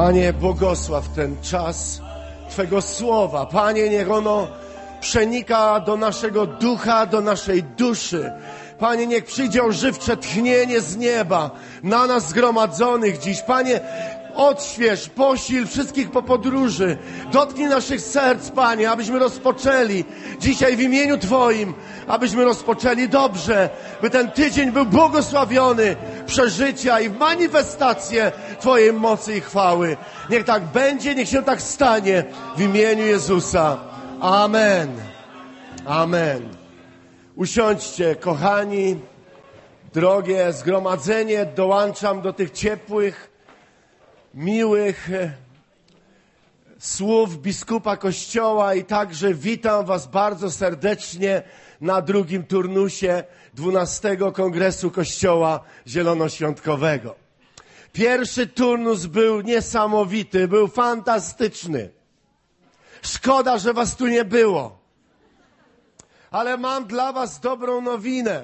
Panie, błogosław ten czas Twego słowa. Panie, niech ono przenika do naszego ducha, do naszej duszy. Panie, niech przyjdzie ożywcze tchnienie z nieba na nas zgromadzonych dziś. Panie, odśwież, posil wszystkich po podróży. Dotknij naszych serc, Panie, abyśmy rozpoczęli dzisiaj w imieniu Twoim, abyśmy rozpoczęli dobrze, by ten tydzień był błogosławiony przeżycia i w manifestację Twojej mocy i chwały. Niech tak będzie, niech się tak stanie w imieniu Jezusa. Amen. Amen. Usiądźcie, kochani, drogie zgromadzenie, dołączam do tych ciepłych, miłych słów biskupa Kościoła i także witam Was bardzo serdecznie na drugim turnusie 12 Kongresu Kościoła Zielonoświątkowego. Pierwszy turnus był niesamowity, był fantastyczny. Szkoda, że Was tu nie było. Ale mam dla Was dobrą nowinę.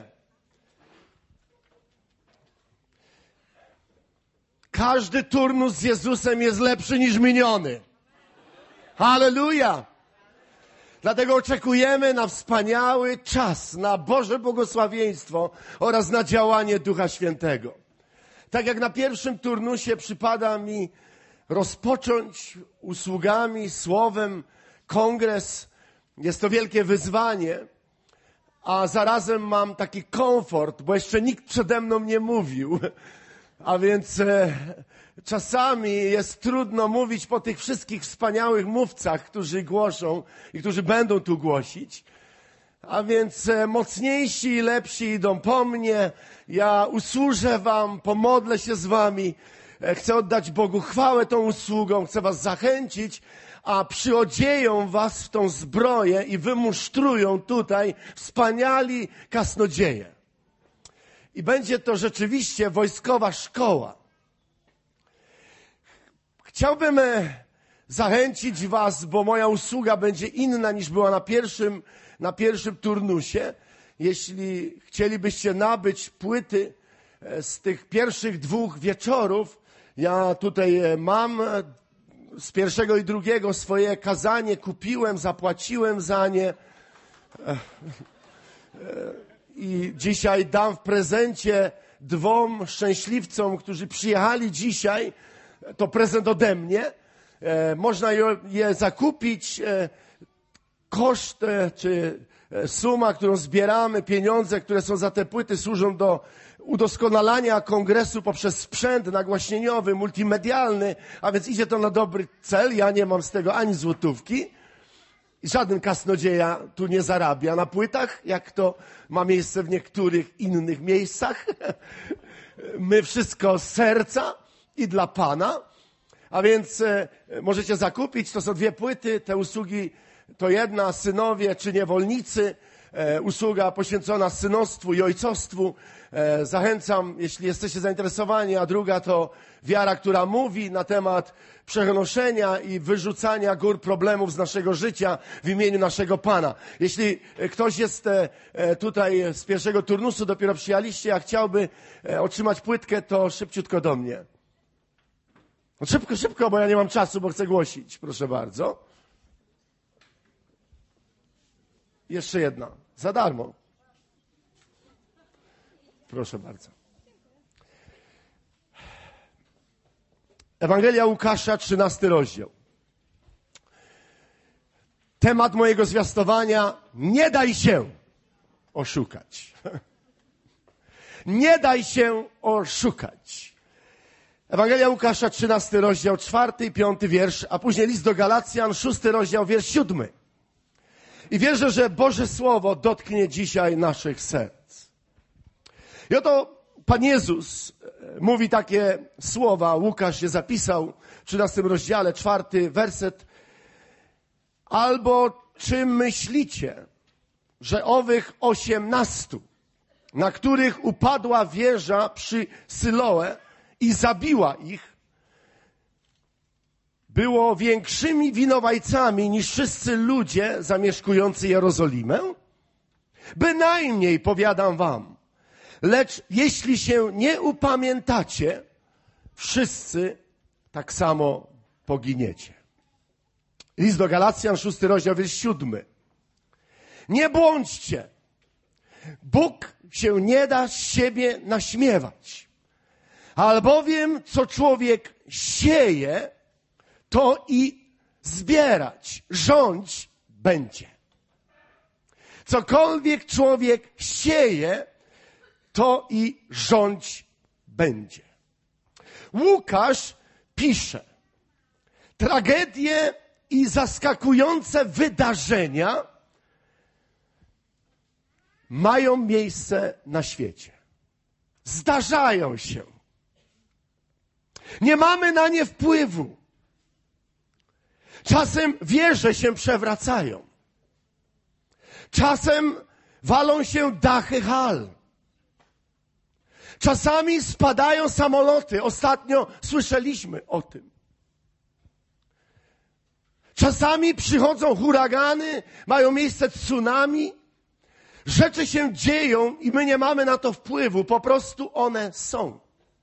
Każdy turnus z Jezusem jest lepszy niż miniony. Halleluja! Dlatego oczekujemy na wspaniały czas, na Boże błogosławieństwo oraz na działanie Ducha Świętego. Tak jak na pierwszym turnusie przypada mi rozpocząć usługami, słowem, kongres. Jest to wielkie wyzwanie, a zarazem mam taki komfort, bo jeszcze nikt przede mną nie mówił. A więc czasami jest trudno mówić po tych wszystkich wspaniałych mówcach, którzy głoszą i którzy będą tu głosić. A więc mocniejsi i lepsi idą po mnie. Ja usłużę Wam, pomodlę się z Wami. Chcę oddać Bogu chwałę tą usługą, chcę Was zachęcić, a przyodzieją Was w tą zbroję i wymusztrują tutaj wspaniali kasnodzieje. I będzie to rzeczywiście wojskowa szkoła. Chciałbym zachęcić Was, bo moja usługa będzie inna niż była na pierwszym turnusie. Jeśli chcielibyście nabyć płyty z tych pierwszych 2 wieczorów, ja tutaj mam z pierwszego i drugiego swoje kazanie, kupiłem, zapłaciłem za nie. I dzisiaj dam w prezencie 2 szczęśliwcom, którzy przyjechali dzisiaj. To prezent ode mnie. Można je zakupić. Koszt czy suma, którą zbieramy, pieniądze, które są za te płyty, służą do udoskonalania kongresu poprzez sprzęt nagłaśnieniowy, multimedialny, a więc idzie to na dobry cel. Ja nie mam z tego ani złotówki. Żaden kasnodzieja tu nie zarabia na płytach, jak to ma miejsce w niektórych innych miejscach. My wszystko z serca i dla Pana. A więc możecie zakupić, to są 2 płyty, te usługi to jedna, synowie czy niewolnicy, usługa poświęcona synostwu i ojcostwu. Zachęcam, jeśli jesteście zainteresowani, a druga to wiara, która mówi na temat przenoszenia i wyrzucania gór problemów z naszego życia w imieniu naszego Pana. Jeśli ktoś jest tutaj z pierwszego turnusu, dopiero przyjechaliście, a chciałby otrzymać płytkę, to szybciutko do mnie. No szybko, bo ja nie mam czasu, bo chcę głosić. Proszę bardzo. Jeszcze jedna. Za darmo. Proszę bardzo. Ewangelia Łukasza, 13 rozdział. Temat mojego zwiastowania: nie daj się oszukać. Nie daj się oszukać. Ewangelia Łukasza, 13 rozdział, 4 i 5 wiersz, a później list do Galacjan, 6 rozdział, wiersz 7. I wierzę, że Boże Słowo dotknie dzisiaj naszych serc. I oto Pan Jezus mówi takie słowa, Łukasz je zapisał w 13 rozdziale, 4 werset. Albo czy myślicie, że owych 18, na których upadła wieża przy Syloe i zabiła ich, było większymi winowajcami niż wszyscy ludzie zamieszkujący Jerozolimę? Bynajmniej, powiadam wam. Lecz jeśli się nie upamiętacie, wszyscy tak samo poginiecie. List do Galacjan, 6 rozdział, wiersz 7. Nie błądźcie. Bóg się nie da z siebie naśmiewać. Albowiem, co człowiek sieje, to i zbierać, rządź będzie. Cokolwiek człowiek sieje, to i rządź będzie. Łukasz pisze, tragedie i zaskakujące wydarzenia mają miejsce na świecie. Zdarzają się. Nie mamy na nie wpływu. Czasem wieże się przewracają. Czasem walą się dachy hal. Czasami spadają samoloty. Ostatnio słyszeliśmy o tym. Czasami przychodzą huragany, mają miejsce tsunami. Rzeczy się dzieją i my nie mamy na to wpływu. Po prostu one są.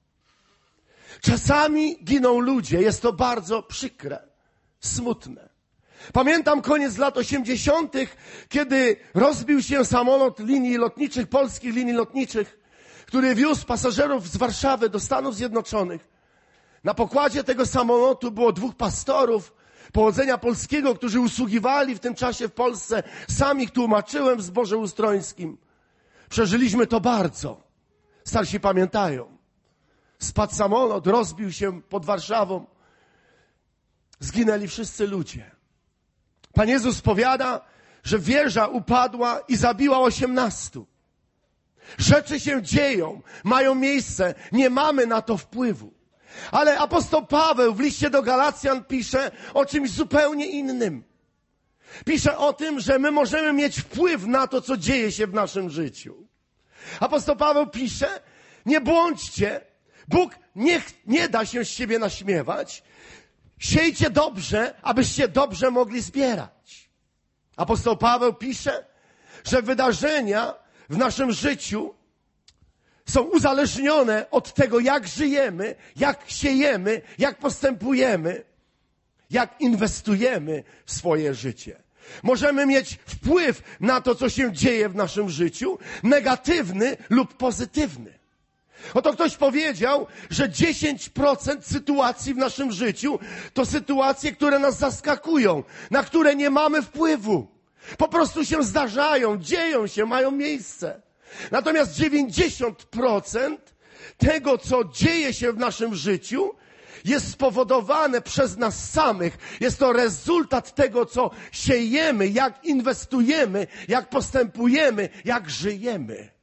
Czasami giną ludzie. Jest to bardzo przykre, smutne. Pamiętam koniec lat 80., kiedy rozbił się samolot linii lotniczych, polskich linii lotniczych, który wiózł pasażerów z Warszawy do Stanów Zjednoczonych. Na pokładzie tego samolotu było 2 pastorów pochodzenia polskiego, którzy usługiwali w tym czasie w Polsce. Sam ich tłumaczyłem w zborze ustrońskim. Przeżyliśmy to bardzo. Starsi pamiętają. Spadł samolot, rozbił się pod Warszawą. Zginęli wszyscy ludzie. Pan Jezus powiada, że wieża upadła i zabiła 18. Rzeczy się dzieją, mają miejsce, nie mamy na to wpływu. Ale apostoł Paweł w liście do Galacjan pisze o czymś zupełnie innym. Pisze o tym, że my możemy mieć wpływ na to, co dzieje się w naszym życiu. Apostoł Paweł pisze, nie błądźcie, Bóg nie da się z siebie naśmiewać. Siejcie dobrze, abyście dobrze mogli zbierać. Apostoł Paweł pisze, że wydarzenia w naszym życiu są uzależnione od tego, jak żyjemy, jak siejemy, jak postępujemy, jak inwestujemy w swoje życie. Możemy mieć wpływ na to, co się dzieje w naszym życiu, negatywny lub pozytywny. Oto ktoś powiedział, że 10% sytuacji w naszym życiu to sytuacje, które nas zaskakują, na które nie mamy wpływu. Po prostu się zdarzają, dzieją się, mają miejsce. Natomiast 90% tego, co dzieje się w naszym życiu, jest spowodowane przez nas samych. Jest to rezultat tego, co siejemy, jak inwestujemy, jak postępujemy, jak żyjemy.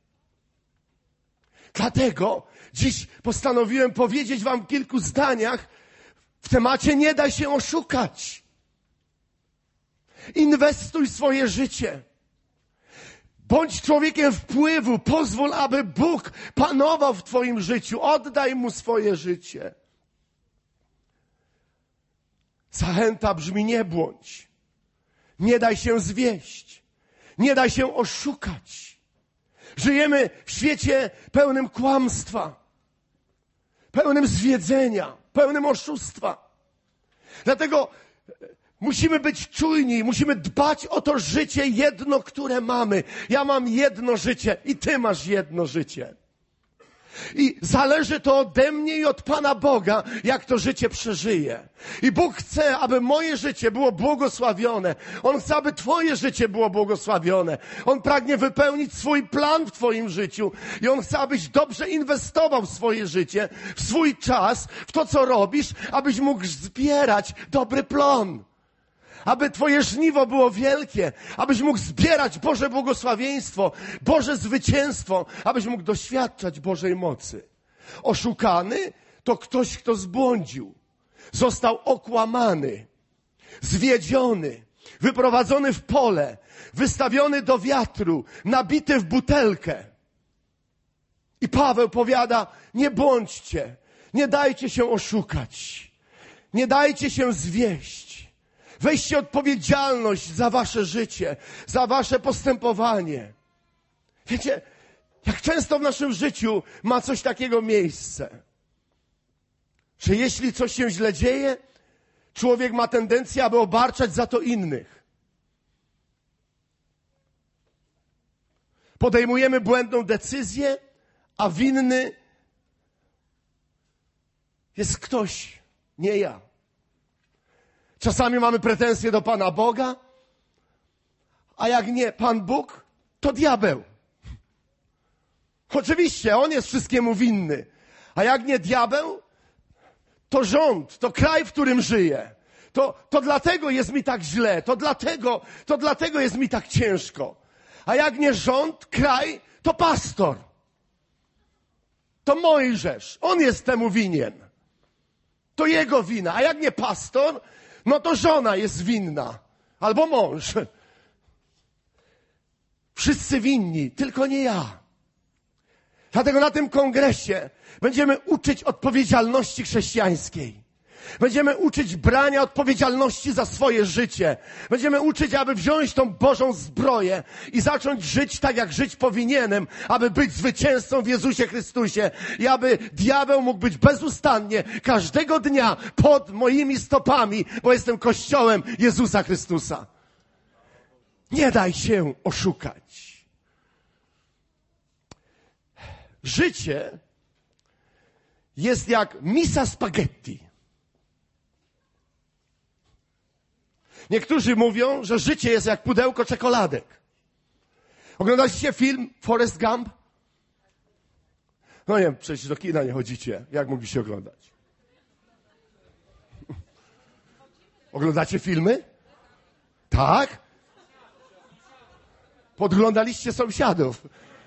Dlatego dziś postanowiłem powiedzieć wam w kilku zdaniach w temacie nie daj się oszukać. Inwestuj swoje życie. Bądź człowiekiem wpływu. Pozwól, aby Bóg panował w twoim życiu. Oddaj Mu swoje życie. Zachęta brzmi nie błądź. Nie daj się zwieść. Nie daj się oszukać. Żyjemy w świecie pełnym kłamstwa, pełnym zwiedzenia, pełnym oszustwa. Dlatego musimy być czujni, musimy dbać o to życie jedno, które mamy. Ja mam jedno życie i ty masz jedno życie. I zależy to ode mnie i od Pana Boga, jak to życie przeżyję. I Bóg chce, aby moje życie było błogosławione. On chce, aby twoje życie było błogosławione. On pragnie wypełnić swój plan w twoim życiu. I On chce, abyś dobrze inwestował w swoje życie, w swój czas, w to, co robisz, abyś mógł zbierać dobry plon. Aby twoje żniwo było wielkie, abyś mógł zbierać Boże błogosławieństwo, Boże zwycięstwo, abyś mógł doświadczać Bożej mocy. Oszukany to ktoś, kto zbłądził, został okłamany, zwiedziony, wyprowadzony w pole, wystawiony do wiatru, nabity w butelkę. I Paweł powiada, nie bądźcie, nie dajcie się oszukać, nie dajcie się zwieść. Weźcie odpowiedzialność za wasze życie, za wasze postępowanie. Wiecie, jak często w naszym życiu ma coś takiego miejsce, że jeśli coś się źle dzieje, człowiek ma tendencję, aby obarczać za to innych. Podejmujemy błędną decyzję, a winny jest ktoś, nie ja. Czasami mamy pretensje do Pana Boga, a jak nie Pan Bóg, to diabeł. Oczywiście, on jest wszystkiemu winny. A jak nie diabeł, to rząd, to kraj, w którym żyję. To dlatego jest mi tak źle, to dlatego jest mi tak ciężko. A jak nie rząd, kraj, to pastor. To Mojżesz, on jest temu winien. To jego wina. A jak nie pastor, no to żona jest winna. Albo mąż. Wszyscy winni, tylko nie ja. Dlatego na tym kongresie będziemy uczyć odpowiedzialności chrześcijańskiej. Będziemy uczyć brania odpowiedzialności za swoje życie. Będziemy uczyć, aby wziąć tą Bożą zbroję i zacząć żyć tak, jak żyć powinienem, aby być zwycięzcą w Jezusie Chrystusie i aby diabeł mógł być bezustannie każdego dnia pod moimi stopami, bo jestem Kościołem Jezusa Chrystusa. Nie daj się oszukać. Życie jest jak misa spaghetti. Niektórzy mówią, że życie jest jak pudełko czekoladek. Oglądaliście film Forrest Gump? No nie, przecież do kina nie chodzicie. Jak mogliście oglądać? Oglądacie filmy? Tak? Podglądaliście sąsiadów.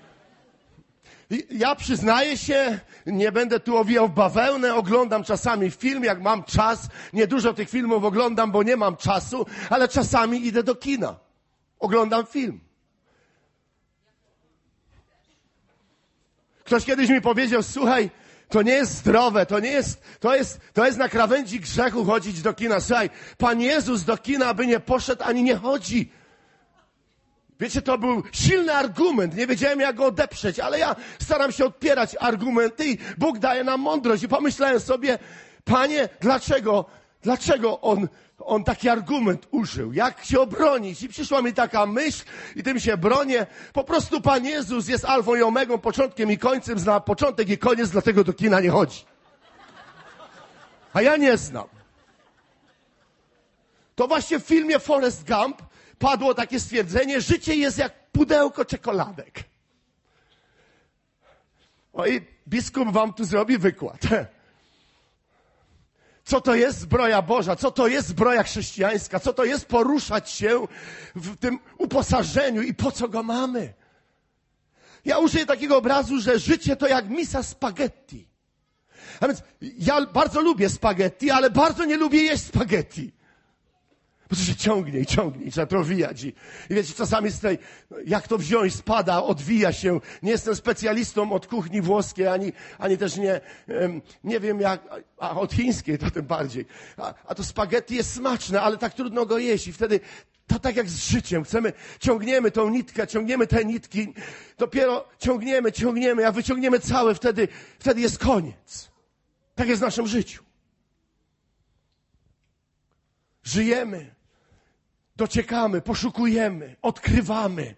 Ja przyznaję się, nie będę tu owijał w bawełnę, oglądam czasami film, jak mam czas. Niedużo tych filmów oglądam, bo nie mam czasu, ale czasami idę do kina. Oglądam film. Ktoś kiedyś mi powiedział, słuchaj, to nie jest zdrowe, to jest na krawędzi grzechu chodzić do kina. Słuchaj, Pan Jezus do kina, aby nie poszedł, ani nie chodzi. Wiecie, to był silny argument. Nie wiedziałem, jak go odeprzeć, ale ja staram się odpierać argumenty i Bóg daje nam mądrość. I pomyślałem sobie, Panie, dlaczego on taki argument użył? Jak się obronić? I przyszła mi taka myśl i tym się bronię. Po prostu Pan Jezus jest alfą i omegą, początkiem i końcem, zna początek i koniec, dlatego do kina nie chodzi. A ja nie znam. To właśnie w filmie Forrest Gump padło takie stwierdzenie, życie jest jak pudełko czekoladek. O i biskup wam tu zrobi wykład. Co to jest zbroja Boża? Co to jest zbroja chrześcijańska? Co to jest poruszać się w tym uposażeniu i po co go mamy? Ja użyję takiego obrazu, że życie to jak misa spaghetti. A więc ja bardzo lubię spaghetti, ale bardzo nie lubię jeść spaghetti. Bo to się ciągnie i trzeba to owijać. I wiecie, czasami z tej, jak to wziąć, spada, odwija się. Nie jestem specjalistą od kuchni włoskiej, ani też nie wiem jak, a od chińskiej to tym bardziej. A to spaghetti jest smaczne, ale tak trudno go jeść. I wtedy to tak jak z życiem. Ciągniemy tą nitkę, ciągniemy te nitki. Dopiero ciągniemy, a wyciągniemy całe, wtedy jest koniec. Tak jest w naszym życiu. Żyjemy, dociekamy, poszukujemy, odkrywamy.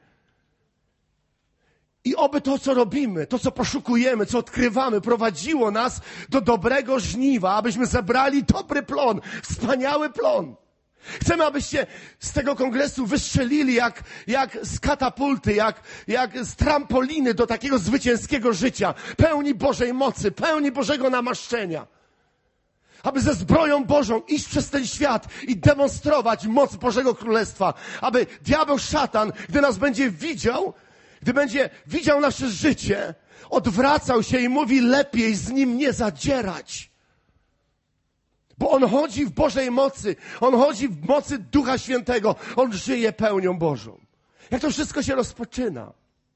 I oby to, co robimy, to, co poszukujemy, co odkrywamy, prowadziło nas do dobrego żniwa, abyśmy zebrali dobry plon, wspaniały plon. Chcemy, abyście z tego kongresu wystrzelili jak z katapulty, jak z trampoliny do takiego zwycięskiego życia, pełni Bożej mocy, pełni Bożego namaszczenia. Aby ze zbroją Bożą iść przez ten świat i demonstrować moc Bożego Królestwa. Aby diabeł, szatan, gdy nas będzie widział, gdy będzie widział nasze życie, odwracał się i mówi, lepiej z nim nie zadzierać. Bo on chodzi w Bożej mocy. On chodzi w mocy Ducha Świętego. On żyje pełnią Bożą. Jak to wszystko się rozpoczyna?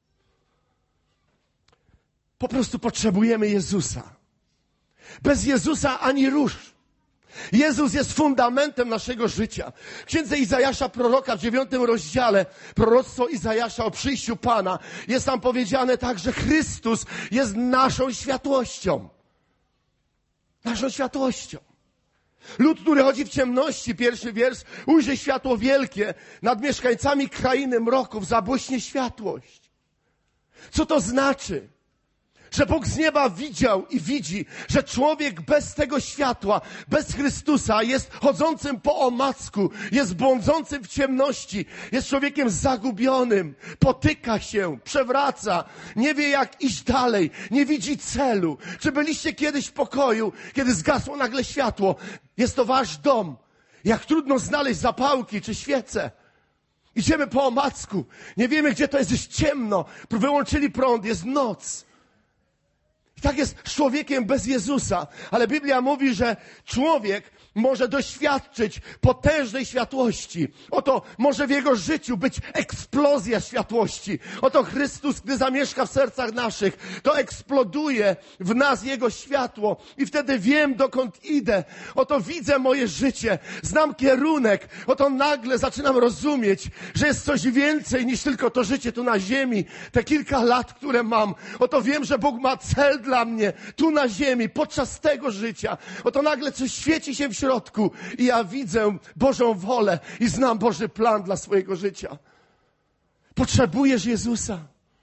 Po prostu potrzebujemy Jezusa. Bez Jezusa ani rusz. Jezus jest fundamentem naszego życia. W księdze Izajasza proroka w 9 rozdziale, proroctwo Izajasza o przyjściu Pana, jest tam powiedziane tak, że Chrystus jest naszą światłością. naszą światłością. Lud, który chodzi w ciemności, pierwszy wiersz, ujrzy światło wielkie, nad mieszkańcami krainy mroków zabłyśnie światłość. Co to znaczy? Że Bóg z nieba widział i widzi, że człowiek bez tego światła, bez Chrystusa jest chodzącym po omacku, jest błądzącym w ciemności, jest człowiekiem zagubionym, potyka się, przewraca, nie wie jak iść dalej, nie widzi celu. Czy byliście kiedyś w pokoju, kiedy zgasło nagle światło? Jest to wasz dom. Jak trudno znaleźć zapałki czy świece. Idziemy po omacku, nie wiemy gdzie to jest ciemno, wyłączyli prąd, jest noc. I tak jest z człowiekiem bez Jezusa. Ale Biblia mówi, że człowiek może doświadczyć potężnej światłości. Oto może w jego życiu być eksplozja światłości. Oto Chrystus, gdy zamieszka w sercach naszych, to eksploduje w nas Jego światło. I wtedy wiem, dokąd idę. Oto widzę moje życie. Znam kierunek. Oto nagle zaczynam rozumieć, że jest coś więcej niż tylko to życie tu na ziemi. Te kilka lat, które mam. Oto wiem, że Bóg ma cel dla mnie tu na ziemi, podczas tego życia. Oto nagle coś świeci się w środku i ja widzę Bożą wolę i znam Boży plan dla swojego życia. Potrzebujesz Jezusa.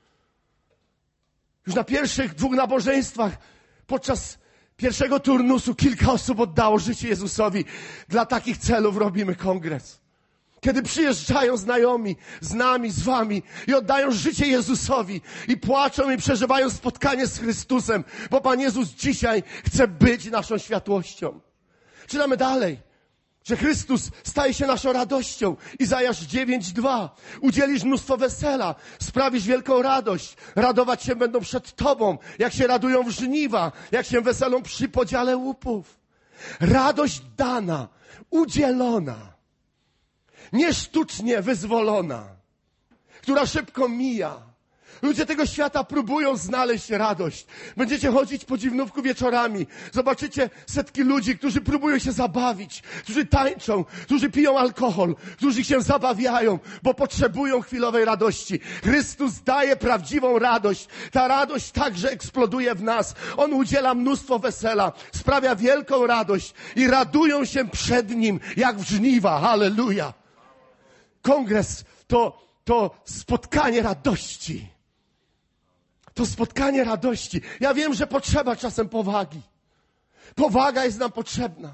Już na pierwszych 2 nabożeństwach podczas pierwszego turnusu kilka osób oddało życie Jezusowi. Dla takich celów robimy kongres. Kiedy przyjeżdżają znajomi z nami, z wami i oddają życie Jezusowi i płaczą i przeżywają spotkanie z Chrystusem, bo Pan Jezus dzisiaj chce być naszą światłością. Czytamy dalej, że Chrystus staje się naszą radością. Izajasz 9:2. Udzielisz mnóstwo wesela, sprawisz wielką radość. Radować się będą przed Tobą, jak się radują w żniwa, jak się weselą przy podziale łupów. Radość dana, udzielona, nie sztucznie wyzwolona, która szybko mija. Ludzie tego świata próbują znaleźć radość. Będziecie chodzić po Dziwnówku wieczorami. Zobaczycie setki ludzi, którzy próbują się zabawić, którzy tańczą, którzy piją alkohol, którzy się zabawiają, bo potrzebują chwilowej radości. Chrystus daje prawdziwą radość. Ta radość także eksploduje w nas. On udziela mnóstwo wesela, sprawia wielką radość i radują się przed Nim jak w żniwa. Halleluja! Kongres to spotkanie radości. To spotkanie radości. Ja wiem, że potrzeba czasem powagi. Powaga jest nam potrzebna.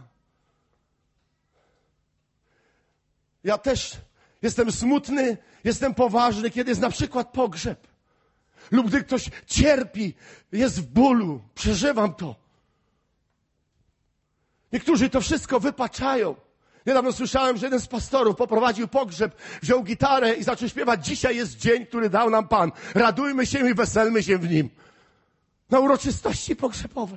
Ja też jestem smutny, jestem poważny, kiedy jest na przykład pogrzeb. Lub gdy ktoś cierpi, jest w bólu. Przeżywam to. Niektórzy to wszystko wypaczają. Niedawno słyszałem, że jeden z pastorów poprowadził pogrzeb, wziął gitarę i zaczął śpiewać: dzisiaj jest dzień, który dał nam Pan. Radujmy się i weselmy się w nim. Na uroczystości pogrzebowej.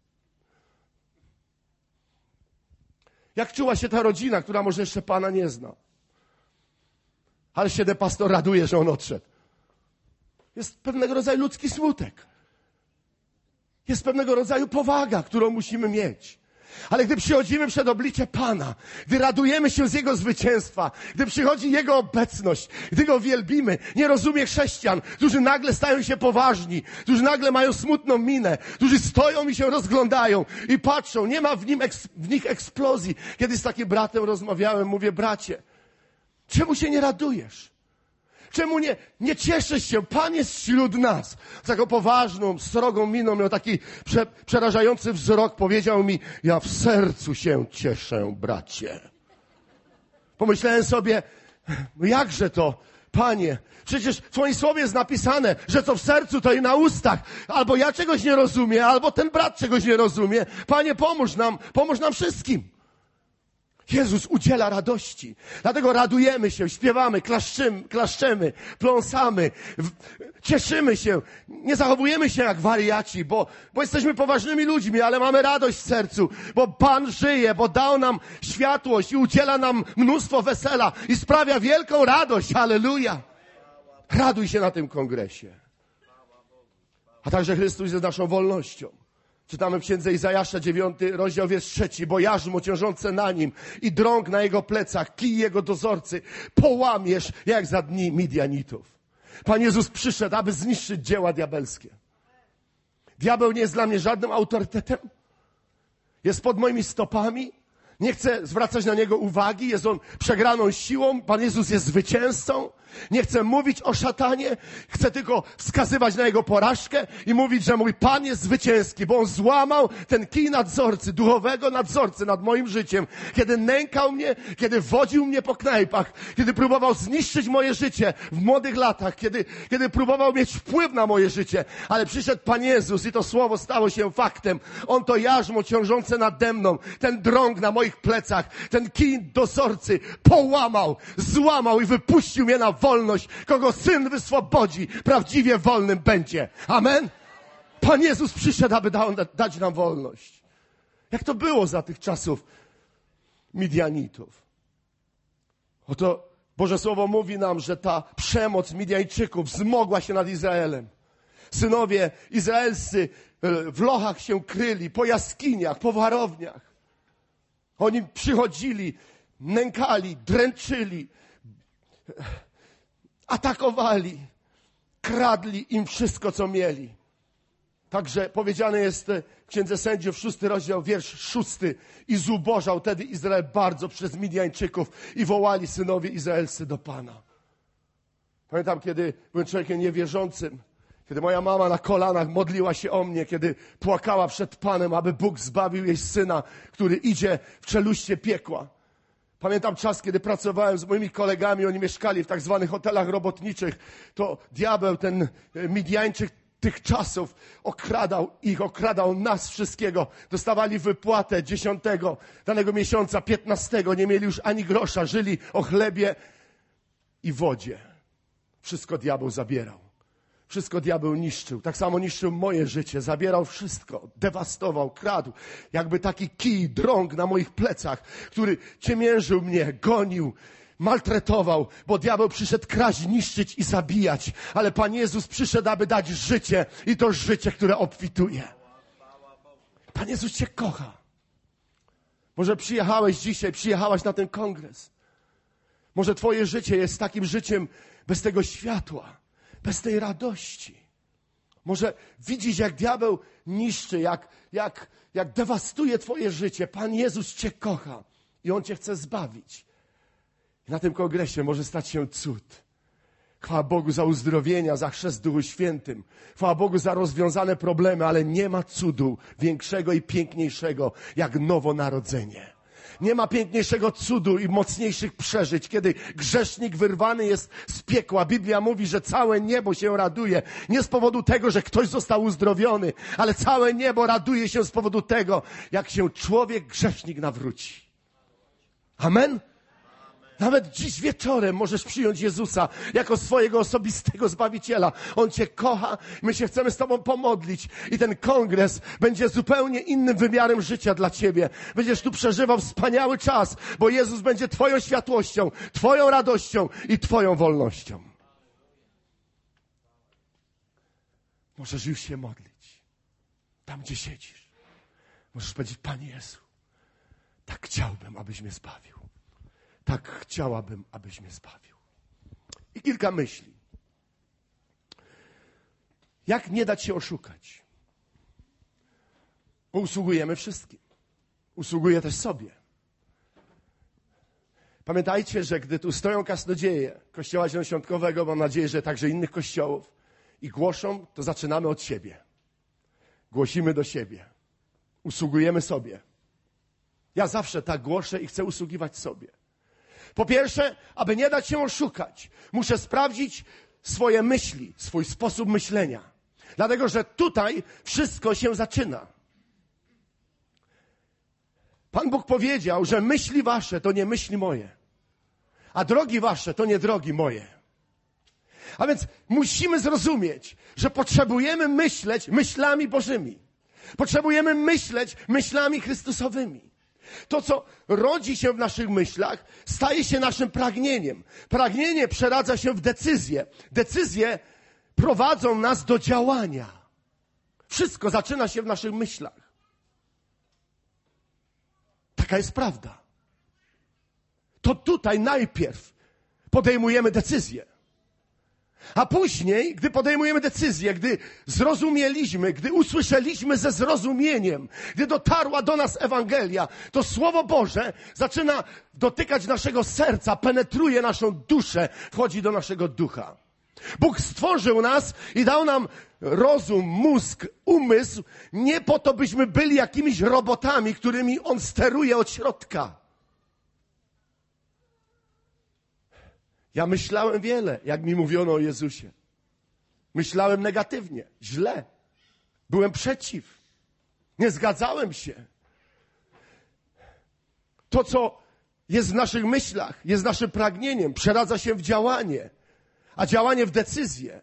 Jak czuła się ta rodzina, która może jeszcze Pana nie zna? Ale się ten pastor raduje, że on odszedł. Jest pewnego rodzaju ludzki smutek. Jest pewnego rodzaju powaga, którą musimy mieć. Ale gdy przychodzimy przed oblicze Pana, gdy radujemy się z Jego zwycięstwa, gdy przychodzi Jego obecność, gdy Go wielbimy, nie rozumie chrześcijan, którzy nagle stają się poważni, którzy nagle mają smutną minę, którzy stoją i się rozglądają i patrzą. Nie ma w nich eksplozji. Kiedyś z takim bratem rozmawiałem, mówię: bracie, czemu się nie radujesz? Czemu nie cieszysz się? Pan jest wśród nas. Z taką poważną, srogą miną miał taki przerażający wzrok. Powiedział mi: ja w sercu się cieszę, bracie. Pomyślałem sobie: no jakże to, Panie? Przecież w Twoim słowie jest napisane, że co w sercu, to i na ustach. Albo ja czegoś nie rozumiem, albo ten brat czegoś nie rozumie. Panie, pomóż nam wszystkim. Jezus udziela radości. Dlatego radujemy się, śpiewamy, klaszczemy, pląsamy, cieszymy się. Nie zachowujemy się jak wariaci, bo jesteśmy poważnymi ludźmi, ale mamy radość w sercu, bo Pan żyje, bo dał nam światłość i udziela nam mnóstwo wesela i sprawia wielką radość. Halleluja! Raduj się na tym kongresie. A także Chrystus jest naszą wolnością. Czytamy w księdze Izajasza 9, rozdział, wiersz 3. Bo jarzmo ciążące na nim i drąg na jego plecach, kij jego dozorcy połamiesz jak za dni Midianitów. Pan Jezus przyszedł, aby zniszczyć dzieła diabelskie. Diabeł nie jest dla mnie żadnym autorytetem. jest pod moimi stopami. Nie chcę zwracać na niego uwagi. Jest on przegraną siłą. Pan Jezus jest zwycięzcą. Nie chcę mówić o szatanie. Chcę tylko wskazywać na jego porażkę i mówić, że mój Pan jest zwycięski, bo on złamał ten kij nadzorcy, duchowego nadzorcy nad moim życiem. Kiedy nękał mnie, kiedy wodził mnie po knajpach, kiedy próbował zniszczyć moje życie w młodych latach, kiedy próbował mieć wpływ na moje życie. Ale przyszedł Pan Jezus i to słowo stało się faktem. On to jarzmo ciążące nade mną, ten drąg na moich plecach, ten kij dozorcy połamał, złamał i wypuścił mnie na wolność. Kogo Syn wyswobodzi, prawdziwie wolnym będzie. Amen? Pan Jezus przyszedł, aby dać nam wolność. Jak to było za tych czasów Midianitów? Oto Boże Słowo mówi nam, że ta przemoc Midianczyków wzmogła się nad Izraelem. Synowie izraelscy w lochach się kryli, po jaskiniach, po warowniach. Oni przychodzili, nękali, dręczyli, atakowali, kradli im wszystko, co mieli. Także powiedziane jest w Księdze Sędziów, 6 rozdział, wiersz 6. I zubożał wtedy Izrael bardzo przez Midianczyków i wołali synowie izraelscy do Pana. Pamiętam, kiedy byłem człowiekiem niewierzącym, kiedy moja mama na kolanach modliła się o mnie, kiedy płakała przed Panem, aby Bóg zbawił jej syna, który idzie w czeluście piekła. Pamiętam czas, kiedy pracowałem z moimi kolegami, oni mieszkali w tak zwanych hotelach robotniczych. To diabeł, ten Midianczyk tych czasów okradał nas wszystkiego. Dostawali wypłatę 10 danego miesiąca, 15, nie mieli już ani grosza, żyli o chlebie i wodzie. Wszystko diabeł zabierał. Wszystko diabeł niszczył. Tak samo niszczył moje życie. Zabierał wszystko. Dewastował, kradł. Jakby taki kij, drąg na moich plecach, który ciemiężył mnie, gonił, maltretował, bo diabeł przyszedł kraść, niszczyć i zabijać. Ale Pan Jezus przyszedł, aby dać życie i to życie, które obfituje. Pan Jezus Cię kocha. Może przyjechałaś na ten kongres. Może Twoje życie jest takim życiem bez tego światła, bez tej radości. Może widzisz, jak diabeł niszczy, jak dewastuje Twoje życie. Pan Jezus Cię kocha i On Cię chce zbawić. I na tym kongresie może stać się cud. Chwała Bogu za uzdrowienia, za chrzest w Duchu Świętym. Chwała Bogu za rozwiązane problemy, ale nie ma cudu większego i piękniejszego jak nowonarodzenie. Nie ma piękniejszego cudu i mocniejszych przeżyć, kiedy grzesznik wyrwany jest z piekła. Biblia mówi, że całe niebo się raduje. Nie z powodu tego, że ktoś został uzdrowiony, ale całe niebo raduje się z powodu tego, jak się człowiek, grzesznik nawróci. Amen? Nawet dziś wieczorem możesz przyjąć Jezusa jako swojego osobistego Zbawiciela. On Cię kocha, my się chcemy z Tobą pomodlić i ten kongres będzie zupełnie innym wymiarem życia dla Ciebie. Będziesz tu przeżywał wspaniały czas, bo Jezus będzie Twoją światłością, Twoją radością i Twoją wolnością. Możesz już się modlić. Tam, gdzie siedzisz. Możesz powiedzieć: Panie Jezu, tak chciałbym, abyś mnie zbawił. Tak chciałabym, abyś mnie zbawił. I kilka myśli. Jak nie dać się oszukać? Bo usługujemy wszystkim. Usługuję też sobie. Pamiętajcie, że gdy tu stoją kaznodzieje Kościoła Zielonoświątkowego, mam nadzieję, że także innych kościołów, i głoszą, to zaczynamy od siebie. Głosimy do siebie. Usługujemy sobie. Ja zawsze tak głoszę i chcę usługiwać sobie. Po pierwsze, aby nie dać się oszukać, muszę sprawdzić swoje myśli, swój sposób myślenia. Dlatego, że tutaj wszystko się zaczyna. Pan Bóg powiedział, że myśli wasze to nie myśli moje, a drogi wasze to nie drogi moje. A więc musimy zrozumieć, że potrzebujemy myśleć myślami Bożymi. Potrzebujemy myśleć myślami Chrystusowymi. To, co rodzi się w naszych myślach, staje się naszym pragnieniem. Pragnienie przeradza się w decyzję. Decyzje prowadzą nas do działania. Wszystko zaczyna się w naszych myślach. Taka jest prawda. To tutaj najpierw podejmujemy decyzję. A później, gdy podejmujemy decyzję, gdy zrozumieliśmy, gdy usłyszeliśmy ze zrozumieniem, gdy dotarła do nas Ewangelia, to Słowo Boże zaczyna dotykać naszego serca, penetruje naszą duszę, wchodzi do naszego ducha. Bóg stworzył nas i dał nam rozum, mózg, umysł, nie po to, byśmy byli jakimiś robotami, którymi On steruje od środka. Ja myślałem wiele, jak mi mówiono o Jezusie. Myślałem negatywnie, źle. Byłem przeciw. Nie zgadzałem się. To, co jest w naszych myślach, jest naszym pragnieniem, przeradza się w działanie, a działanie w decyzję.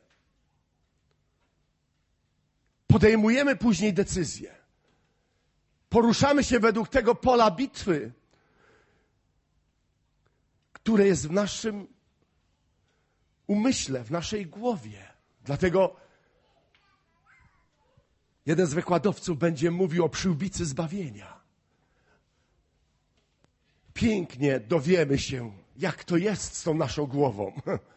Podejmujemy później decyzję. Poruszamy się według tego pola bitwy, które jest w naszym umyśle, w naszej głowie. Dlatego jeden z wykładowców będzie mówił o przyłbicy zbawienia. Pięknie dowiemy się, jak to jest z tą naszą głową.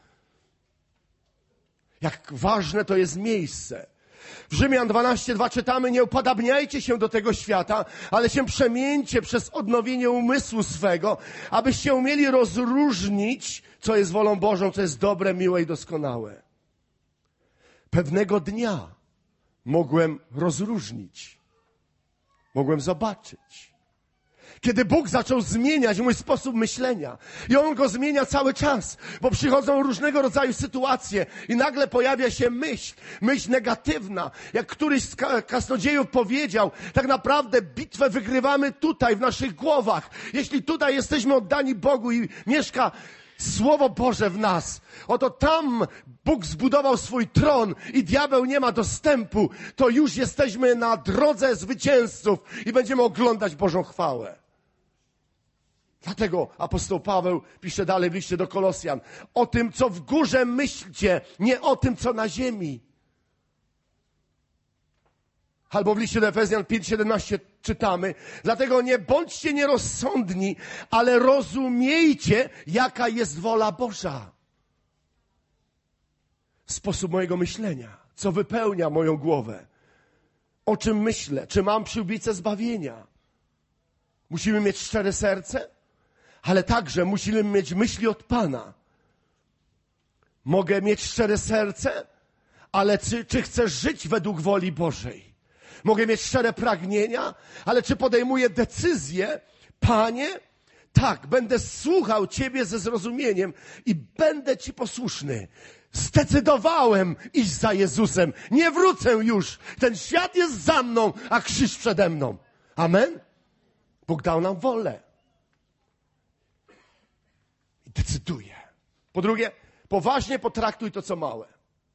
Jak ważne to jest miejsce. W Rzymian 12:2 czytamy: nie upodabniajcie się do tego świata, ale się przemieńcie przez odnowienie umysłu swego, abyście umieli rozróżnić, co jest wolą Bożą, co jest dobre, miłe i doskonałe. Pewnego dnia mogłem rozróżnić. Mogłem zobaczyć. Kiedy Bóg zaczął zmieniać mój sposób myślenia. I On go zmienia cały czas, bo przychodzą różnego rodzaju sytuacje i nagle pojawia się myśl negatywna. Jak któryś z kaznodziejów powiedział, tak naprawdę bitwę wygrywamy tutaj, w naszych głowach. Jeśli tutaj jesteśmy oddani Bogu i mieszka Słowo Boże w nas, oto tam Bóg zbudował swój tron i diabeł nie ma dostępu, to już jesteśmy na drodze zwycięzców i będziemy oglądać Bożą chwałę. Dlatego apostoł Paweł pisze dalej w liście do Kolosjan: o tym, co w górze myślcie, nie o tym, co na ziemi. Albo w liście do Efezjan 5:17 czytamy: dlatego nie bądźcie nierozsądni, ale rozumiejcie, jaka jest wola Boża. Sposób mojego myślenia, co wypełnia moją głowę. O czym myślę? Czy mam przyłbicę zbawienia? Musimy mieć szczere serce, ale także musimy mieć myśli od Pana. Mogę mieć szczere serce, ale czy chcę żyć według woli Bożej? Mogę mieć szczere pragnienia, ale czy podejmuję decyzję: Panie, tak, będę słuchał Ciebie ze zrozumieniem i będę Ci posłuszny. Zdecydowałem iść za Jezusem. Nie wrócę już. Ten świat jest za mną, a krzyż przede mną. Amen? Bóg dał nam wolę. I decyduje. Po drugie, poważnie potraktuj to, co małe.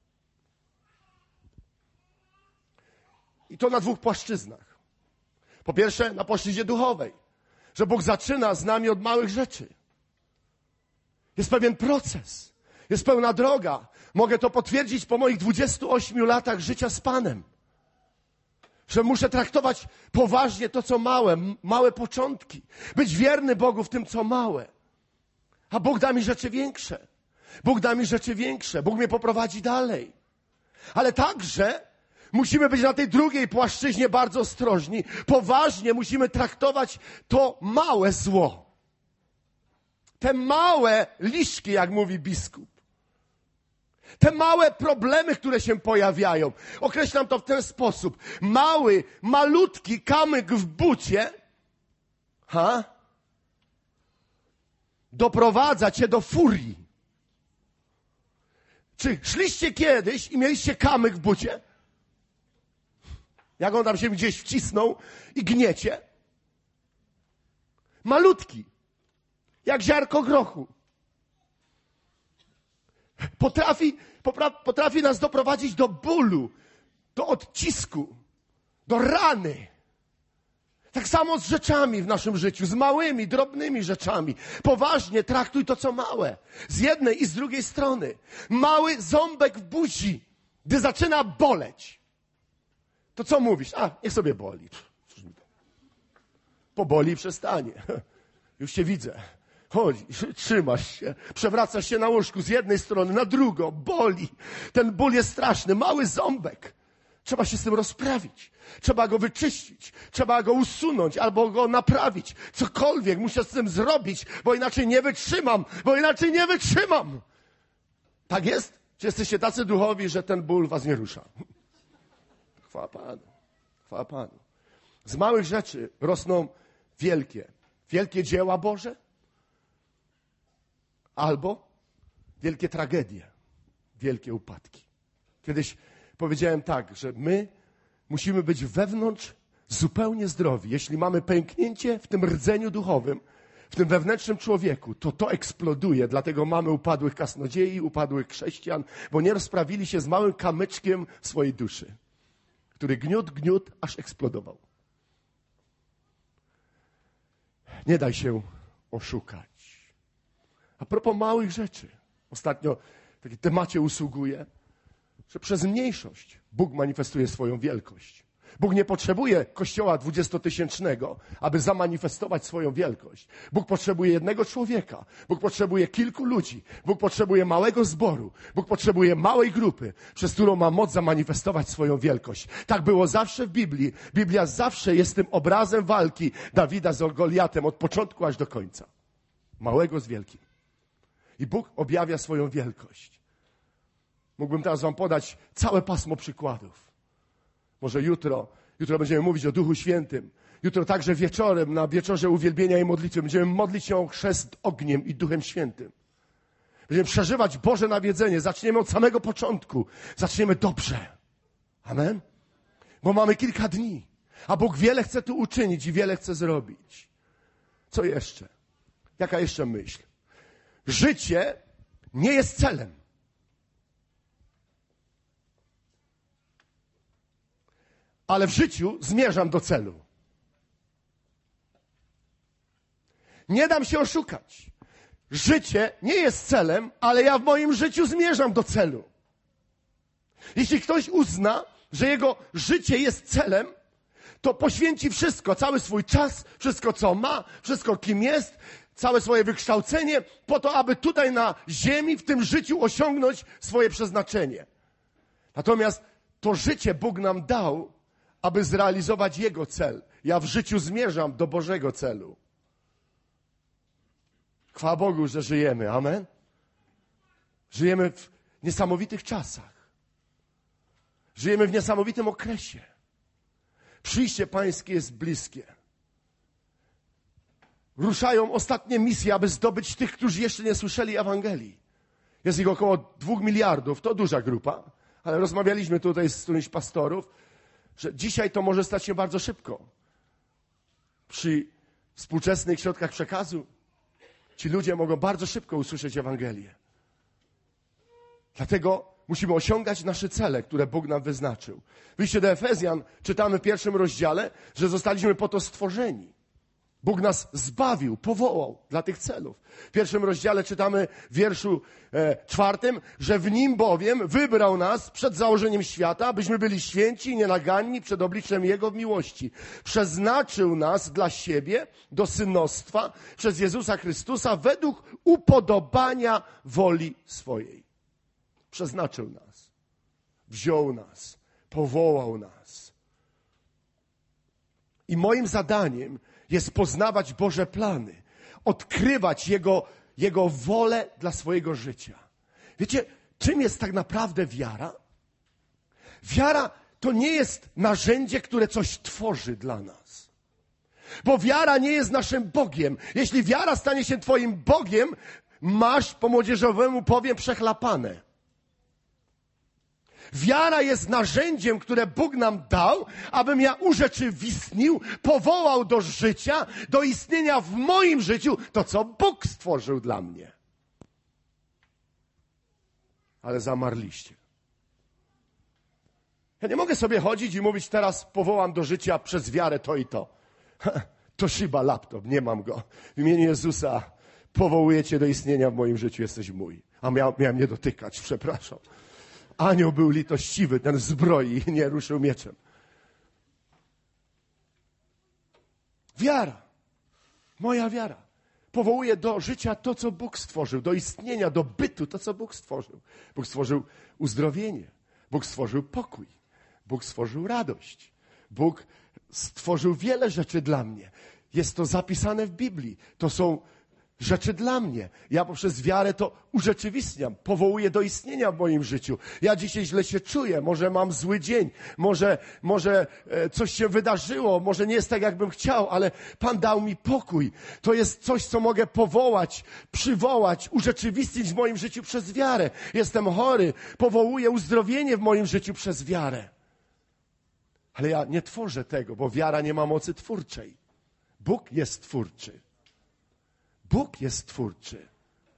I to na dwóch płaszczyznach. Po pierwsze, na płaszczyźnie duchowej. Że Bóg zaczyna z nami od małych rzeczy. Jest pewien proces. Jest pełna droga. Mogę to potwierdzić po moich 28 latach życia z Panem. Że muszę traktować poważnie to, co małe, małe początki. Być wierny Bogu w tym, co małe. A Bóg da mi rzeczy większe. Bóg da mi rzeczy większe. Bóg mnie poprowadzi dalej. Ale także musimy być na tej drugiej płaszczyźnie bardzo ostrożni. Poważnie musimy traktować to małe zło. Te małe liszki, jak mówi biskup. Te małe problemy, które się pojawiają. Określam to w ten sposób. Malutki kamyk w bucie doprowadza cię do furii. Czy szliście kiedyś i mieliście kamyk w bucie? Jak on tam się gdzieś wcisnął i gniecie? Malutki. Jak ziarko grochu. Potrafi nas doprowadzić do bólu, do odcisku, do rany. Tak samo z rzeczami w naszym życiu, z małymi, drobnymi rzeczami. Poważnie traktuj to, co małe. Z jednej i z drugiej strony. Mały ząbek w buzi, gdy zaczyna boleć. To co mówisz? Niech sobie boli. Poboli i przestanie. Już się widzę. Chodzi, trzymasz się, przewracasz się na łóżku z jednej strony na drugą, boli. Ten ból jest straszny, mały ząbek. Trzeba się z tym rozprawić. Trzeba go wyczyścić. Trzeba go usunąć albo go naprawić. Cokolwiek muszę z tym zrobić, bo inaczej nie wytrzymam. Tak jest? Czy jesteście tacy duchowi, że ten ból was nie rusza? Chwała Panu. Chwała Panu. Z małych rzeczy rosną wielkie dzieła Boże albo wielkie tragedie, wielkie upadki. Kiedyś powiedziałem tak, że my musimy być wewnątrz zupełnie zdrowi. Jeśli mamy pęknięcie w tym rdzeniu duchowym, w tym wewnętrznym człowieku, to eksploduje. Dlatego mamy upadłych kaznodziei, upadłych chrześcijan, bo nie rozprawili się z małym kamyczkiem swojej duszy, który gniótł, aż eksplodował. Nie daj się oszukać. A propos małych rzeczy. Ostatnio w takim temacie usługuję, że przez mniejszość Bóg manifestuje swoją wielkość. Bóg nie potrzebuje kościoła 20-tysięcznego, aby zamanifestować swoją wielkość. Bóg potrzebuje jednego człowieka. Bóg potrzebuje kilku ludzi. Bóg potrzebuje małego zboru. Bóg potrzebuje małej grupy, przez którą ma moc zamanifestować swoją wielkość. Tak było zawsze w Biblii. Biblia zawsze jest tym obrazem walki Dawida z Goliatem od początku aż do końca. Małego z wielkim. I Bóg objawia swoją wielkość. Mógłbym teraz wam podać całe pasmo przykładów. Może jutro będziemy mówić o Duchu Świętym. Jutro także wieczorem, na wieczorze uwielbienia i modlitwy, będziemy modlić się o chrzest ogniem i Duchem Świętym. Będziemy przeżywać Boże nawiedzenie. Zaczniemy od samego początku. Zaczniemy dobrze. Amen? Bo mamy kilka dni. A Bóg wiele chce tu uczynić i wiele chce zrobić. Co jeszcze? Jaka jeszcze myśl? Życie nie jest celem. Ale w życiu zmierzam do celu. Nie dam się oszukać. Życie nie jest celem, ale ja w moim życiu zmierzam do celu. Jeśli ktoś uzna, że jego życie jest celem, to poświęci wszystko, cały swój czas, wszystko co ma, wszystko kim jest, całe swoje wykształcenie, po to, aby tutaj na ziemi, w tym życiu osiągnąć swoje przeznaczenie. Natomiast to życie Bóg nam dał, aby zrealizować Jego cel. Ja w życiu zmierzam do Bożego celu. Chwała Bogu, że żyjemy. Amen? Żyjemy w niesamowitych czasach. Żyjemy w niesamowitym okresie. Przyjście Pańskie jest bliskie. Ruszają ostatnie misje, aby zdobyć tych, którzy jeszcze nie słyszeli Ewangelii. Jest ich około 2 miliardów. To duża grupa. Ale rozmawialiśmy tutaj z którymś pastorów, że dzisiaj to może stać się bardzo szybko. Przy współczesnych środkach przekazu ci ludzie mogą bardzo szybko usłyszeć Ewangelię. Dlatego musimy osiągać nasze cele, które Bóg nam wyznaczył. W liście do Efezjan czytamy w 1 rozdziale, że zostaliśmy po to stworzeni. Bóg nas zbawił, powołał dla tych celów. W 1 rozdziale czytamy w wierszu 4, że w Nim bowiem wybrał nas przed założeniem świata, abyśmy byli święci i nienaganni przed obliczem Jego w miłości. Przeznaczył nas dla siebie do synostwa przez Jezusa Chrystusa według upodobania woli swojej. Przeznaczył nas, wziął nas, powołał nas. I moim zadaniem jest poznawać Boże plany, odkrywać Jego wolę dla swojego życia. Wiecie, czym jest tak naprawdę wiara? Wiara to nie jest narzędzie, które coś tworzy dla nas. Bo wiara nie jest naszym Bogiem. Jeśli wiara stanie się twoim Bogiem, masz, po młodzieżowemu powiem, przechlapane. Wiara jest narzędziem, które Bóg nam dał, abym ja urzeczywistnił, powołał do życia, do istnienia w moim życiu to, co Bóg stworzył dla mnie. Ale zamarliście. Ja nie mogę sobie chodzić i mówić, teraz powołam do życia przez wiarę to i to. Toshiba laptop, nie mam go. W imieniu Jezusa powołuję Cię do istnienia w moim życiu, jesteś mój. A miałem nie dotykać, przepraszam. Anioł był litościwy, ten zbroi i nie ruszył mieczem. Wiara. Moja wiara. Powołuje do życia to, co Bóg stworzył, do istnienia, do bytu to, co Bóg stworzył. Bóg stworzył uzdrowienie, Bóg stworzył pokój, Bóg stworzył radość, Bóg stworzył wiele rzeczy dla mnie. Jest to zapisane w Biblii. To są rzeczy dla mnie. Ja poprzez wiarę to urzeczywistniam, powołuję do istnienia w moim życiu. Ja dzisiaj źle się czuję, może mam zły dzień, może coś się wydarzyło, może nie jest tak, jakbym chciał, ale Pan dał mi pokój. To jest coś, co mogę powołać, przywołać, urzeczywistnić w moim życiu przez wiarę. Jestem chory, powołuję uzdrowienie w moim życiu przez wiarę. Ale ja nie tworzę tego, bo wiara nie ma mocy twórczej. Bóg jest twórczy. Bóg jest twórczy.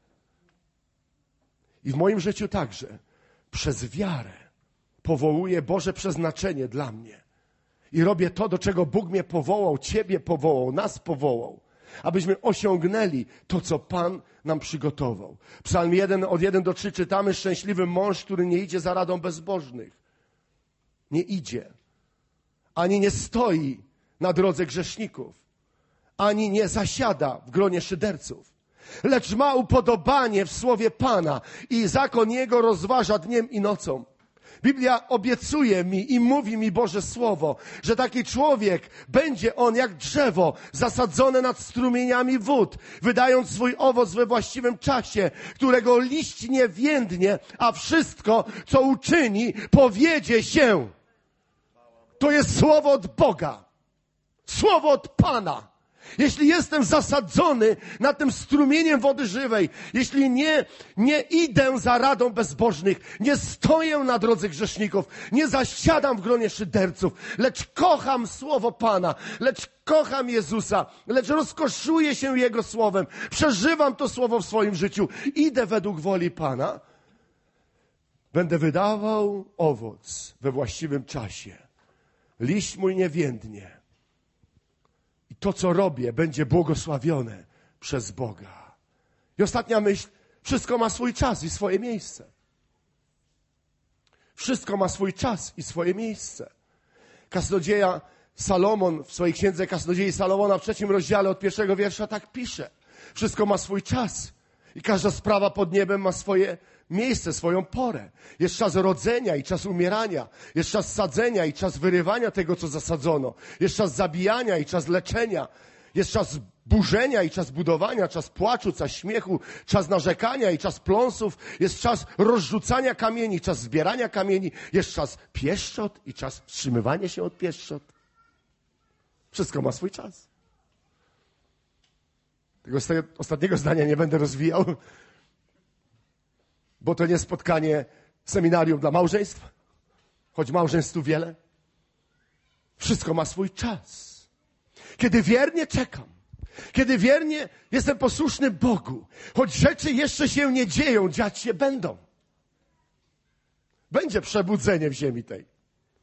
I w moim życiu także przez wiarę powołuję Boże przeznaczenie dla mnie. I robię to, do czego Bóg mnie powołał, Ciebie powołał, nas powołał. Abyśmy osiągnęli to, co Pan nam przygotował. Psalm 1, od 1 do 3 czytamy: szczęśliwy mąż, który nie idzie za radą bezbożnych. Nie idzie. Ani nie stoi na drodze grzeszników. Ani nie zasiada w gronie szyderców. Lecz ma upodobanie w słowie Pana i zakon Jego rozważa dniem i nocą. Biblia obiecuje mi i mówi mi Boże Słowo, że taki człowiek będzie on jak drzewo zasadzone nad strumieniami wód, wydając swój owoc we właściwym czasie, którego liść nie więdnie, a wszystko, co uczyni, powiedzie się. To jest słowo od Boga. Słowo od Pana. Jeśli jestem zasadzony nad tym strumieniem wody żywej, jeśli nie idę za radą bezbożnych, nie stoję na drodze grzeszników, nie zasiadam w gronie szyderców, lecz kocham Słowo Pana, lecz kocham Jezusa, lecz rozkoszuję się Jego Słowem, przeżywam to Słowo w swoim życiu, idę według woli Pana, będę wydawał owoc we właściwym czasie. Liść mój nie więdnie. I to, co robię, będzie błogosławione przez Boga. I ostatnia myśl. Wszystko ma swój czas i swoje miejsce. Wszystko ma swój czas i swoje miejsce. Kaznodzieja Salomon w swojej księdze Kaznodziei Salomona w 3 rozdziale od 1 wiersza tak pisze. Wszystko ma swój czas i każda sprawa pod niebem ma swoje miejsce, swoją porę. Jest czas rodzenia i czas umierania. Jest czas sadzenia i czas wyrywania tego, co zasadzono. Jest czas zabijania i czas leczenia. Jest czas burzenia i czas budowania, czas płaczu, czas śmiechu, czas narzekania i czas pląsów. Jest czas rozrzucania kamieni, czas zbierania kamieni. Jest czas pieszczot i czas wstrzymywania się od pieszczot. Wszystko ma swój czas. Tego ostatniego zdania nie będę rozwijał, bo to nie spotkanie seminarium dla małżeństw, choć małżeństw tu wiele. Wszystko ma swój czas. Kiedy wiernie czekam, kiedy wiernie jestem posłuszny Bogu, choć rzeczy jeszcze się nie dzieją, dziać się będą. Będzie przebudzenie w ziemi tej.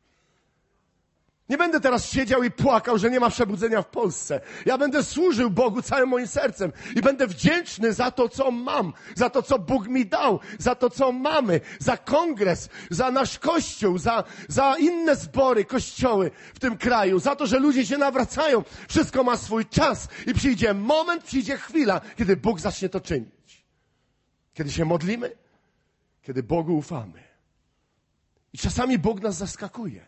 Nie będę teraz siedział i płakał, że nie ma przebudzenia w Polsce. Ja będę służył Bogu całym moim sercem i będę wdzięczny za to, co mam, za to, co Bóg mi dał, za to, co mamy, za kongres, za nasz kościół, za inne zbory, kościoły w tym kraju, za to, że ludzie się nawracają. Wszystko ma swój czas i przyjdzie moment, przyjdzie chwila, kiedy Bóg zacznie to czynić. Kiedy się modlimy, kiedy Bogu ufamy. I czasami Bóg nas zaskakuje.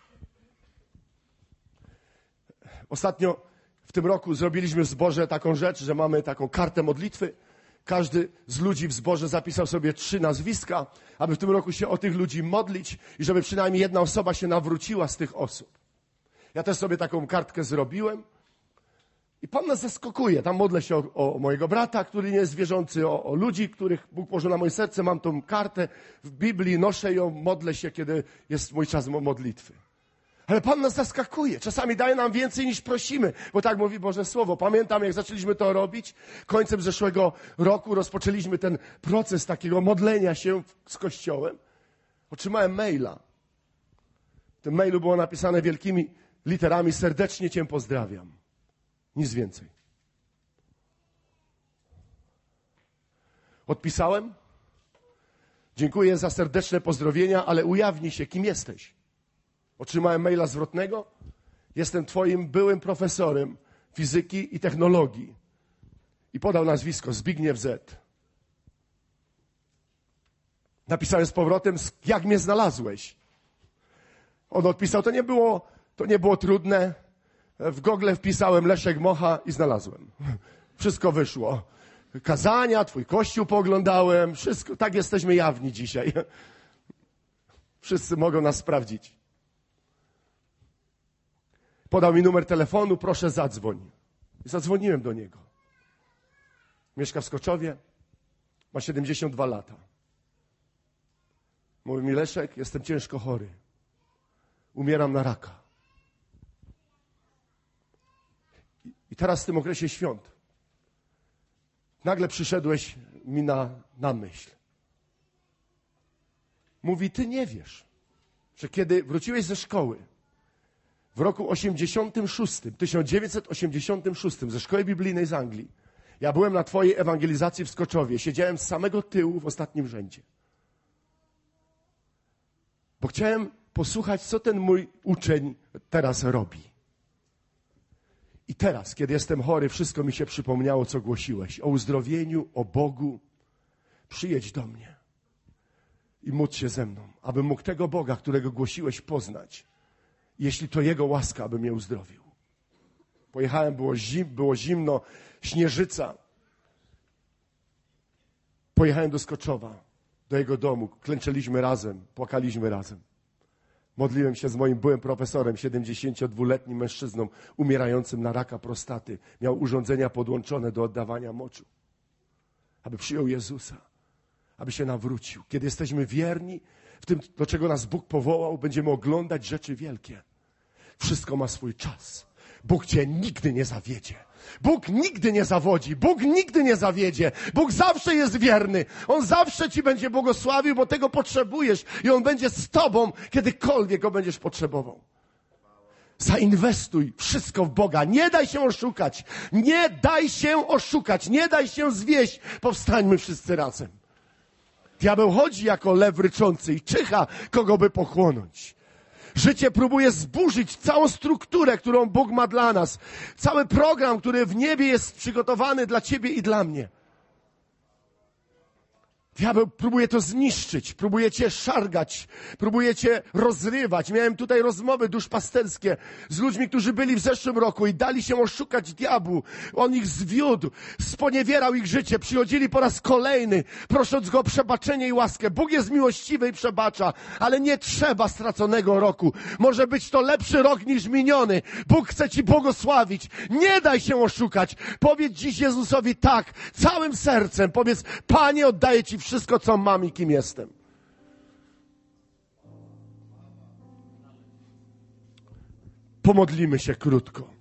Ostatnio w tym roku zrobiliśmy w zborze taką rzecz, że mamy taką kartę modlitwy. Każdy z ludzi w zborze zapisał sobie 3 nazwiska, aby w tym roku się o tych ludzi modlić i żeby przynajmniej jedna osoba się nawróciła z tych osób. Ja też sobie taką kartkę zrobiłem i Pan nas zaskakuje. Tam modlę się o mojego brata, który nie jest wierzący, o ludzi, których Bóg położył na moje serce. Mam tą kartę w Biblii, noszę ją, modlę się, kiedy jest mój czas modlitwy. Ale Pan nas zaskakuje. Czasami daje nam więcej niż prosimy, bo tak mówi Boże Słowo. Pamiętam, jak zaczęliśmy to robić, końcem zeszłego roku rozpoczęliśmy ten proces takiego modlenia się z Kościołem. Otrzymałem maila. W tym mailu było napisane wielkimi literami: serdecznie Cię pozdrawiam. Nic więcej. Odpisałem: dziękuję za serdeczne pozdrowienia, ale ujawnij się, kim jesteś. Otrzymałem maila zwrotnego. Jestem Twoim byłym profesorem fizyki i technologii. I podał nazwisko Zbigniew Z. Napisałem z powrotem, jak mnie znalazłeś. On odpisał, to nie było trudne. W Google wpisałem Leszek Mocha i znalazłem. Wszystko wyszło. Kazania, twój kościół pooglądałem, wszystko. Tak jesteśmy jawni dzisiaj. Wszyscy mogą nas sprawdzić. Podał mi numer telefonu, proszę zadzwoń. I zadzwoniłem do niego. Mieszka w Skoczowie, ma 72 lata. Mówi mi, Leszek, jestem ciężko chory. Umieram na raka. I teraz w tym okresie świąt nagle przyszedłeś mi na myśl. Mówi, ty nie wiesz, że kiedy wróciłeś ze szkoły w roku 1986, ze szkoły biblijnej z Anglii, ja byłem na twojej ewangelizacji w Skoczowie, siedziałem z samego tyłu w ostatnim rzędzie. Bo chciałem posłuchać, co ten mój uczeń teraz robi. I teraz, kiedy jestem chory, wszystko mi się przypomniało, co głosiłeś. O uzdrowieniu, o Bogu. Przyjedź do mnie i módl się ze mną, abym mógł tego Boga, którego głosiłeś, poznać. Jeśli to Jego łaska, aby mnie uzdrowił. Pojechałem, było zimno, śnieżyca. Pojechałem do Skoczowa, do jego domu. Klęczeliśmy razem, płakaliśmy razem. Modliłem się z moim byłym profesorem, 72-letnim mężczyzną, umierającym na raka prostaty. Miał urządzenia podłączone do oddawania moczu. Aby przyjął Jezusa, aby się nawrócił. Kiedy jesteśmy wierni w tym, do czego nas Bóg powołał, będziemy oglądać rzeczy wielkie. Wszystko ma swój czas. Bóg cię nigdy nie zawiedzie. Bóg nigdy nie zawodzi. Bóg nigdy nie zawiedzie. Bóg zawsze jest wierny. On zawsze ci będzie błogosławił, bo tego potrzebujesz. I On będzie z tobą, kiedykolwiek Go będziesz potrzebował. Zainwestuj wszystko w Boga. Nie daj się oszukać. Nie daj się oszukać. Nie daj się zwieść. Powstańmy wszyscy razem. Diabeł chodzi jako lew ryczący i czyha, kogo by pochłonąć. Życie próbuje zburzyć całą strukturę, którą Bóg ma dla nas. Cały program, który w niebie jest przygotowany dla ciebie i dla mnie. Diabeł próbuje to zniszczyć, próbuje cię szargać, próbuje cię rozrywać. Miałem tutaj rozmowy duszpasterskie z ludźmi, którzy byli w zeszłym roku i dali się oszukać diabłu. On ich zwiódł, sponiewierał ich życie. Przychodzili po raz kolejny, prosząc Go o przebaczenie i łaskę. Bóg jest miłościwy i przebacza, ale nie trzeba straconego roku. Może być to lepszy rok niż miniony. Bóg chce ci błogosławić. Nie daj się oszukać. Powiedz dziś Jezusowi tak, całym sercem. Powiedz, Panie, oddaję Ci wszystko, co mam i kim jestem. Pomodlimy się krótko.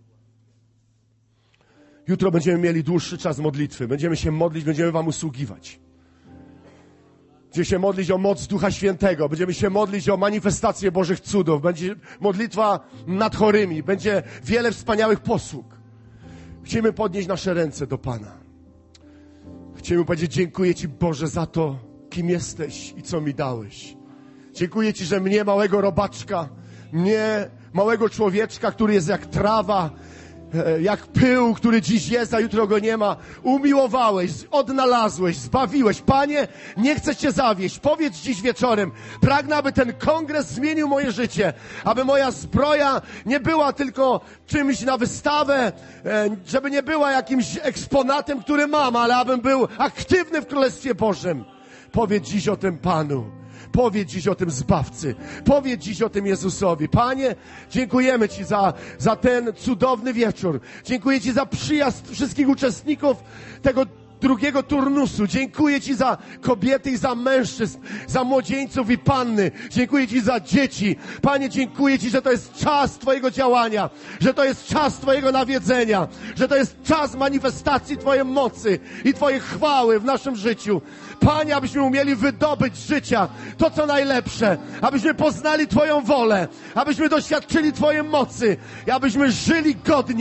Jutro będziemy mieli dłuższy czas modlitwy. Będziemy się modlić, będziemy wam usługiwać. Będziemy się modlić o moc Ducha Świętego. Będziemy się modlić o manifestację Bożych cudów. Będzie modlitwa nad chorymi. Będzie wiele wspaniałych posług. Chcemy podnieść nasze ręce do Pana. Chcemy powiedzieć, dziękuję Ci, Boże, za to, kim jesteś i co mi dałeś. Dziękuję Ci, że mnie, małego robaczka, mnie, małego człowieczka, który jest jak trawa, jak pył, który dziś jest, a jutro go nie ma, umiłowałeś, odnalazłeś, zbawiłeś. Panie, nie chcę Cię zawieść. Powiedz dziś wieczorem, pragnę, aby ten kongres zmienił moje życie, aby moja zbroja nie była tylko czymś na wystawę, żeby nie była jakimś eksponatem, który mam, ale abym był aktywny w Królestwie Bożym. Powiedz dziś o tym Panu. Powiedz dziś o tym Zbawcy. Powiedz dziś o tym Jezusowi. Panie, dziękujemy Ci za ten cudowny wieczór. Dziękuję Ci za przyjazd wszystkich uczestników tego drugiego turnusu. Dziękuję Ci za kobiety i za mężczyzn, za młodzieńców i panny. Dziękuję Ci za dzieci. Panie, dziękuję Ci, że to jest czas Twojego działania, że to jest czas Twojego nawiedzenia, że to jest czas manifestacji Twojej mocy i Twojej chwały w naszym życiu. Panie, abyśmy umieli wydobyć z życia to, co najlepsze, abyśmy poznali Twoją wolę, abyśmy doświadczyli Twojej mocy i abyśmy żyli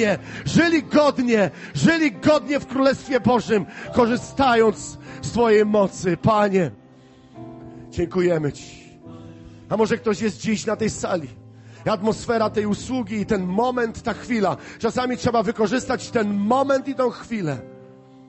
godnie w Królestwie Bożym, korzystając z Twojej mocy. Panie, dziękujemy Ci. A może ktoś jest dziś na tej sali? Atmosfera tej usługi i ten moment, ta chwila. Czasami trzeba wykorzystać ten moment i tą chwilę,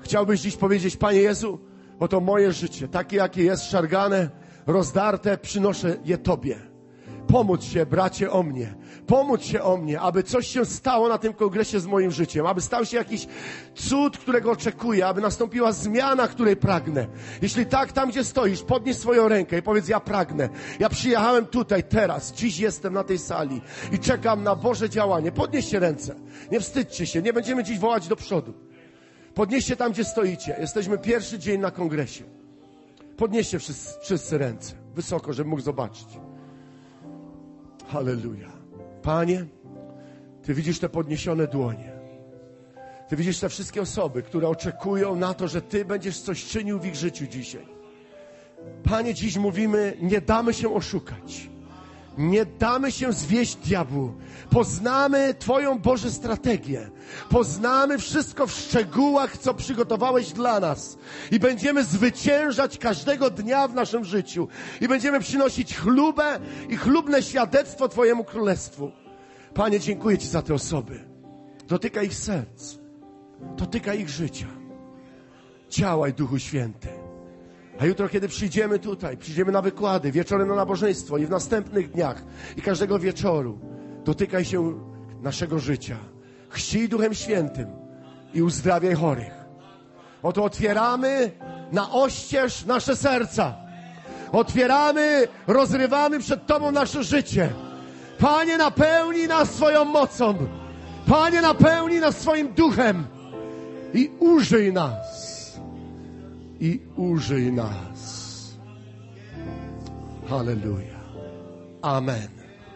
Chciałbyś dziś powiedzieć: Panie Jezu, oto moje życie, takie jakie jest, szargane, rozdarte, przynoszę je Tobie. Pomódl się, bracie, o mnie. Pomódl się o mnie, aby coś się stało na tym kongresie z moim życiem, aby stał się jakiś cud, którego oczekuję, aby nastąpiła zmiana, której pragnę. Jeśli tak, tam gdzie stoisz, podnieś swoją rękę i powiedz: ja pragnę. Ja przyjechałem tutaj, teraz, dziś jestem na tej sali i czekam na Boże działanie. Podnieście ręce. Nie wstydźcie się, nie będziemy dziś wołać do przodu. Podnieście tam, gdzie stoicie. Jesteśmy pierwszy dzień na kongresie. Podnieście wszyscy ręce. Wysoko, żebym mógł zobaczyć. Halleluja. Panie, Ty widzisz te podniesione dłonie. Ty widzisz te wszystkie osoby, które oczekują na to, że Ty będziesz coś czynił w ich życiu dzisiaj. Panie, dziś mówimy: nie damy się oszukać. Nie damy się zwieść diabłu. Poznamy Twoją, Boże, strategię. Poznamy wszystko w szczegółach, co przygotowałeś dla nas. I będziemy zwyciężać każdego dnia w naszym życiu. I będziemy przynosić chlubę i chlubne świadectwo Twojemu Królestwu. Panie, dziękuję Ci za te osoby. Dotykaj ich serc. Dotykaj ich życia. Działaj, Duchu Święty. A jutro, kiedy przyjdziemy tutaj, przyjdziemy na wykłady, wieczorem na nabożeństwo i w następnych dniach i każdego wieczoru, dotykaj się naszego życia. Chrzcij Duchem Świętym i uzdrawiaj chorych. Oto otwieramy na oścież nasze serca. Otwieramy, rozrywamy przed Tobą nasze życie. Panie, napełnij nas swoją mocą. Panie, napełnij nas swoim duchem i użyj nas. I użyj nas. Halleluja. Amen.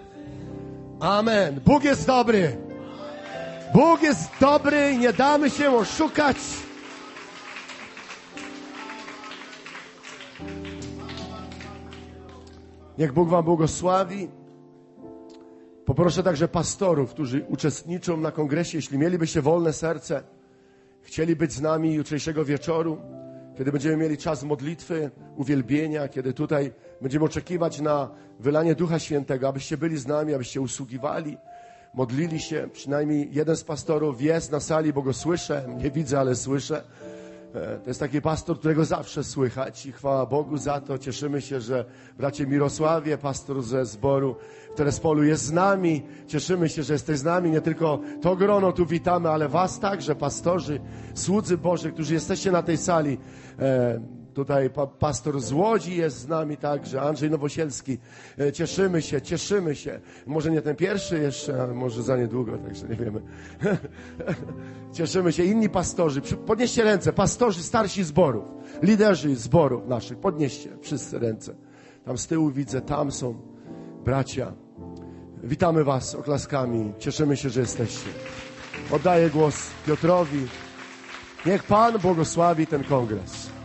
Amen. Bóg jest dobry. Bóg jest dobry i nie damy się oszukać. Niech Bóg wam błogosławi. Poproszę także pastorów, którzy uczestniczą na kongresie, jeśli mielibyście wolne serce, chcieli być z nami jutrzejszego wieczoru, kiedy będziemy mieli czas modlitwy, uwielbienia, kiedy tutaj będziemy oczekiwać na wylanie Ducha Świętego, abyście byli z nami, abyście usługiwali, modlili się. Przynajmniej jeden z pastorów jest na sali, bo go słyszę, nie widzę, ale słyszę. To jest taki pastor, którego zawsze słychać i chwała Bogu za to. Cieszymy się, że bracie Mirosławie, pastor ze zboru w Terespolu, jest z nami. Cieszymy się, że jesteś z nami. Nie tylko to grono tu witamy, ale was także, pastorzy, słudzy Boży, którzy jesteście na tej sali. Tutaj pastor z Łodzi jest z nami także, Andrzej Nowosielski. Cieszymy się. Może nie ten pierwszy jeszcze, ale może za niedługo, także nie wiemy. Cieszymy się. Inni pastorzy, podnieście ręce, pastorzy starsi zborów, liderzy zborów naszych, podnieście wszyscy ręce. Tam z tyłu widzę, tam są bracia. Witamy was oklaskami, cieszymy się, że jesteście. Oddaję głos Piotrowi. Niech Pan błogosławi ten kongres.